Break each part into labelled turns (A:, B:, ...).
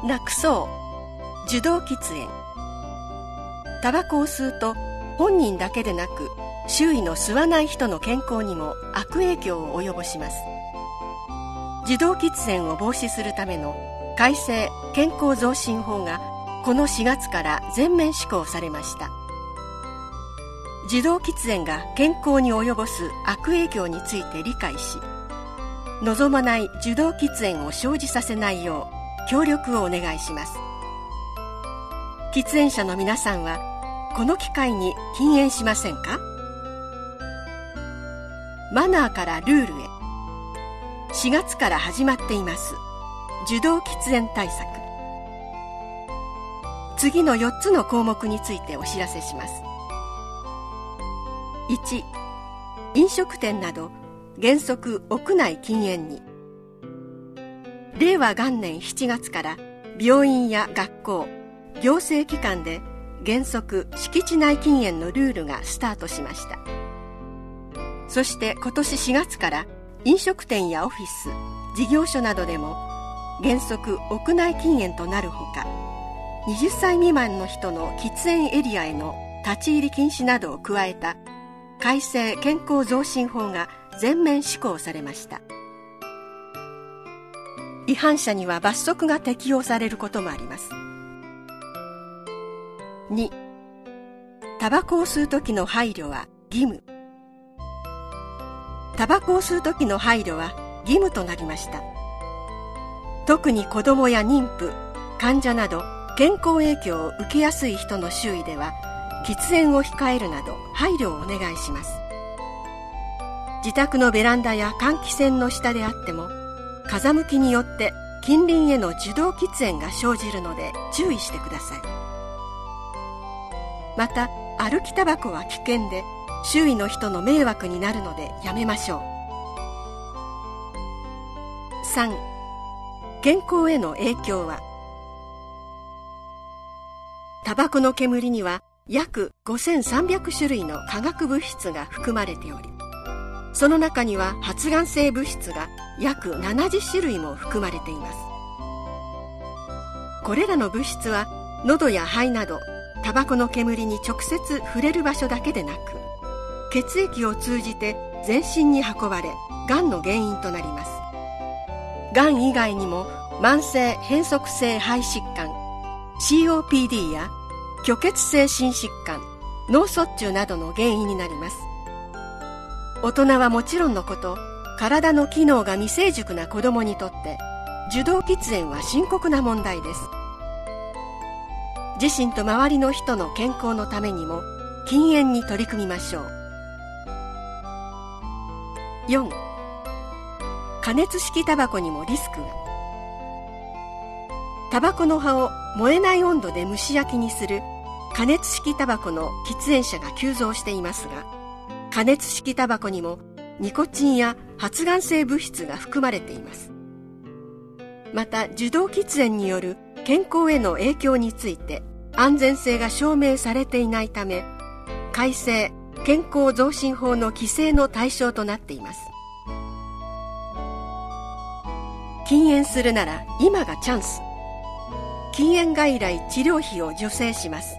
A: なくそう受動喫煙。タバコを吸うと本人だけでなく周囲の吸わない人の健康にも悪影響を及ぼします。受動喫煙を防止するための改正健康増進法がこの4月から全面施行されました。受動喫煙が健康に及ぼす悪影響について理解し、望まない受動喫煙を生じさせないよう協力をお願いします。喫煙者の皆さんはこの機会に禁煙しませんか？マナーからルールへ。4月から始まっています受動喫煙対策。次の4つの項目についてお知らせします。1、飲食店など原則屋内禁煙に。令和元年7月から病院や学校、行政機関で原則敷地内禁煙のルールがスタートしました。そして今年4月から飲食店やオフィス、事業所などでも原則屋内禁煙となるほか、20歳未満の人の喫煙エリアへの立ち入り禁止などを加えた改正健康増進法が全面施行されました。違反者には罰則が適用されることもあります。2、タバコを吸う時の配慮は義務。タバコを吸う時の配慮は義務となりました。特に子どもや妊婦、患者など健康影響を受けやすい人の周囲では喫煙を控えるなど配慮をお願いします。自宅のベランダや換気扇の下であっても風向きによって近隣への受動喫煙が生じるので注意してください。また歩きタバコは危険で周囲の人の迷惑になるのでやめましょう。3、健康への影響は。タバコの煙には約5300種類の化学物質が含まれており、その中には発がん性物質が約70種類も含まれています。これらの物質は喉や肺などタバコの煙に直接触れる場所だけでなく、血液を通じて全身に運ばれ、がんの原因となります。がん以外にも慢性変則性肺疾患 COPD や虚血性心疾患、脳卒中などの原因になります。大人はもちろんのこと、体の機能が未成熟な子どもにとって受動喫煙は深刻な問題です。自身と周りの人の健康のためにも禁煙に取り組みましょう。4、加熱式タバコにもリスクが。タバコの葉を燃えない温度で蒸し焼きにする加熱式タバコの喫煙者が急増していますが、加熱式タバコにもニコチンや発がん性物質が含まれています。また受動喫煙による健康への影響について安全性が証明されていないため、改正健康増進法の規制の対象となっています。禁煙するなら今がチャンス。禁煙外来治療費を助成します。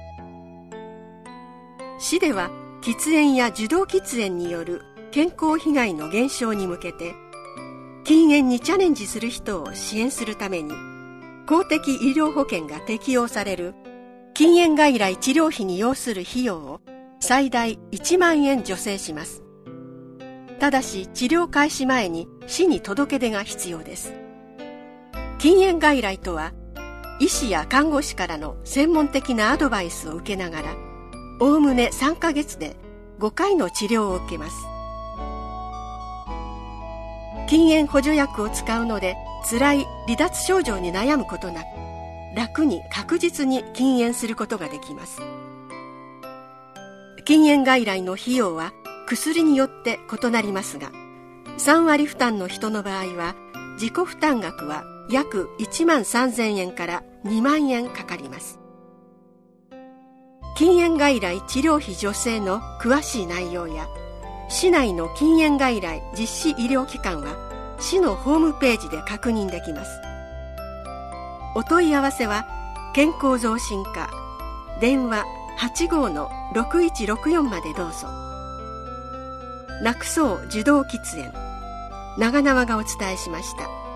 A: 市では喫煙や受動喫煙による健康被害の減少に向けて、禁煙にチャレンジする人を支援するために公的医療保険が適用される禁煙外来治療費に要する費用を最大1万円助成します。ただし治療開始前に市に届け出が必要です。禁煙外来とは、医師や看護師からの専門的なアドバイスを受けながら、おおむね3ヶ月で5回の治療を受けます。禁煙補助薬を使うので辛い離脱症状に悩むことなく、楽に確実に禁煙することができます。禁煙外来の費用は薬によって異なりますが、3割負担の人の場合は自己負担額は約1万3000円から2万円かかります。禁煙外来治療費助成の詳しい内容や市内の禁煙外来実施医療機関は市のホームページで確認できます。 お問い合わせは健康増進課電話 85-6164 までどうぞ。楽そう受動喫煙、長縄がお伝えしました。